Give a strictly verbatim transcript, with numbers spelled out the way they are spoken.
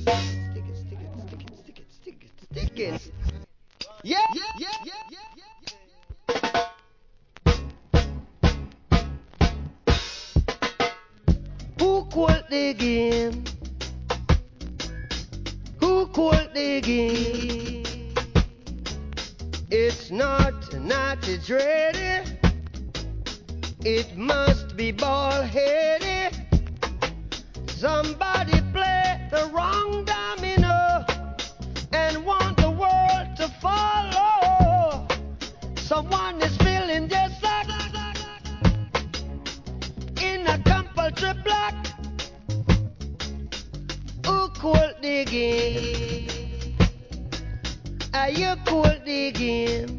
Stick it, stick it, stick it, stick it, stick it, stick it. Yeah, yeah, yeah, yeah, yeah, yeah. Who called the game? Who called the game? It's not, not it's ready. It must be ball headed. Somebody play the wrong domino and want the world to follow. Someone is feeling just like in a compulsory block. Who could the game? Are you cool the game?